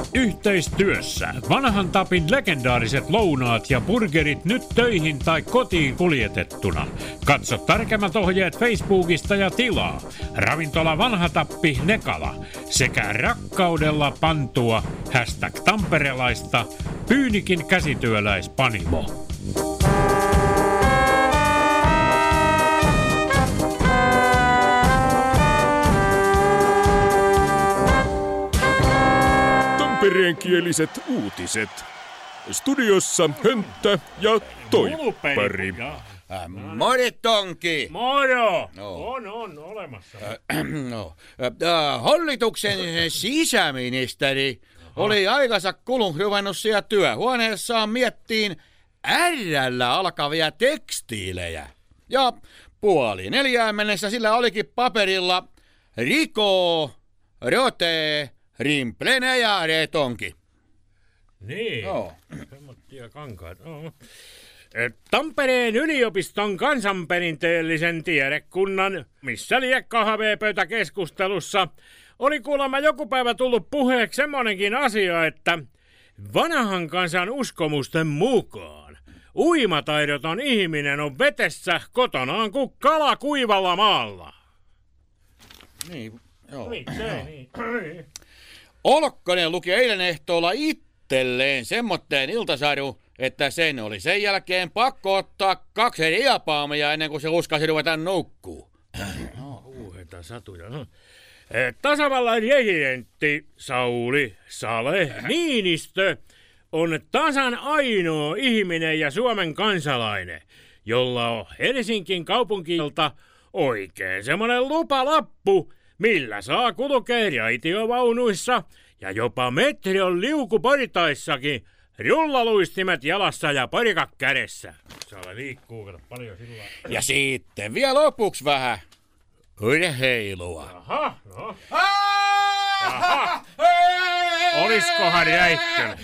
Yhteistyössä Vanhan Tapin legendaariset lounaat ja burgerit nyt töihin tai kotiin kuljetettuna. Katso tarkemmat ohjeet Facebookista ja tilaa. Ravintola Vanha Tappi Nekala sekä rakkaudella pantua #tamperelaista Pyynikin käsityöläispanimo. Tampereenkieliset uutiset. Studiossa Hönttä ja Toippari. Moritonki! Moro! No. On olemassa. Hallituksen sisäministeri oli aikansa kulun ruvennut siellä työhuoneessaan miettiin R:llä alkavia tekstiilejä. Ja 3:30 mennessä sillä olikin paperilla Riko, Rote, Rimplene ja Retonki. Niin, semmoisia kankaat. Tampereen yliopiston kansanperinteellisen tiedekunnan, missä liek kahvipöytäkeskustelussa, oli kuulemma joku päivä tullut puheeksi semmonenkin asia, että vanhan kansan uskomusten mukaan uimataidoton ihminen on vetessä kotonaan kuin kala kuivalla maalla. Niin, joo. Niin. Olkkonen luki eilen ehtoolla itselleen semmoitteen iltasarju, että sen oli sen jälkeen pakko ottaa 2 diapaamia ennen kuin se uskasi ruveta nukkuu. Uuheita satuja. Tasavallan presidentti Sauli Sale Niinistö on tasan ainoa ihminen ja Suomen kansalainen, jolla on Helsingin kaupunkilta oikein semmoinen lupalappu, millä saa kulkea raitiovaunuissa ja jopa metron liukuportaissakin rullaluistimet jalassa ja parikat kädessä. Siellä liikkuu paljon sillä. Ja sitten vielä lopuksi vähän urheilua. Aha. Oliskohan Räikkönen?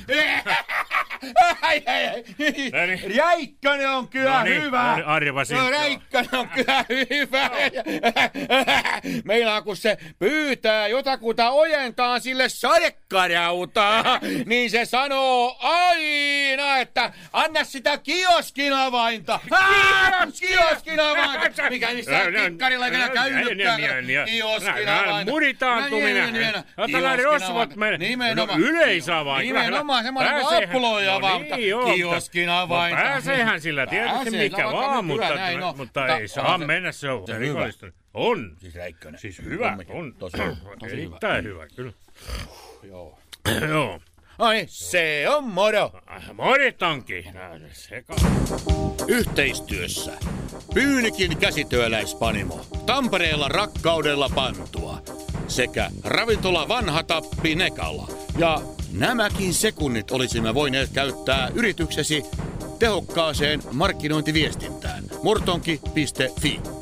Räikkönen on kyllä hyvä. Räikkönen on kyllä hyvä. Meillä kun se pyytää jotakuta ojentaa sille sadekarautaa, niin se sanoo aina, että anna sitä kioskin avainta. Kioskin avainta. Mikä niissä tikkarilla eikä käynytkään. Kioskin avainta. Muritaantuminen. Otetaan rosvot mennä. No yleisavain. Nimenomaan semmoinen appuloja avainta. Kioskin avainta. Pääseehän sillä tietysti mikä vaan, mutta ei saa mennä, se on rikollista. On. Siis Räikkönen. Siis hyvä. On. Tosi erittäin hyvä, kyllä. Joo. Ai, se on moro. Moritonki. Yhteistyössä Pyynikin käsityöläispanimo. Tampereella rakkaudella pantua. Sekä ravintola Vanha Tappi Nekala. Ja nämäkin sekunnit olisimme voineet käyttää yrityksesi tehokkaaseen markkinointiviestintään. Mortonki.fi